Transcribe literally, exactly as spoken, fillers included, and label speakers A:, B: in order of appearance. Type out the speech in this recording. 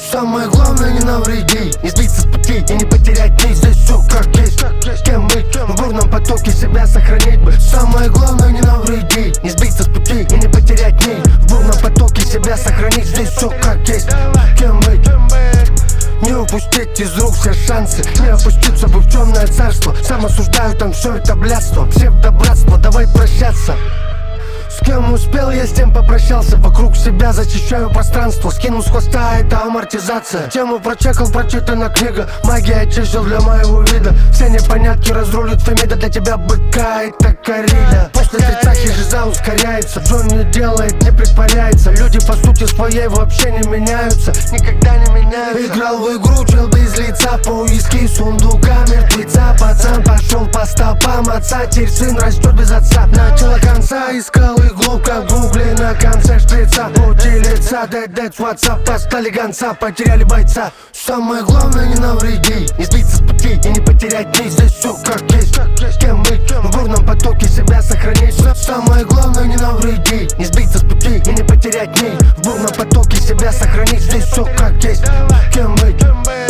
A: Самое главное не навреди, не сбиться с пути и не потерять нить. Здесь все как есть, кем быть, в бурном потоке себя сохранить бы. Самое главное не навреди, не сбиться с пути и не потерять нить. В бурном потоке себя сохранить. Здесь все как есть, кем быть. Не упустить из рук все шансы, не опуститься бы в темное царство. Сам осуждаю там все это блядство, псевдобратство, давай прощаться. С кем успел, я с тем попрощался. Вокруг себя зачищаю пространство. Скинул с хвоста, это амортизация. Тему прочекал, прочитана книга. Магия чисел для моего вида. Все непонятки разрулит Фемида. Для тебя быка это коррида. После тридцати жиза ускоряется. Джон не делает, не притворяется. Люди по сути своей вообще не меняются. Никогда не меняются. Играл в игру, чел без лица. По уиски, сундука, мертвеца. Пацан пошел по стопам отца. Теперь сын растет без отца. Начало конца искал иглу, как в гугле на конце шприца. Пути лица, дэд-дэд, WhatsApp, постали гонца, потеряли бойца. Самое главное не навреди, не сбиться с пути и не потерять нить. Здесь все как есть, кем быть, в бурном потоке себя сохранить. Самое главное не навреди, не сбиться с пути и не потерять нить. В бурном потоке себя сохранить. Здесь все как есть, кем быть.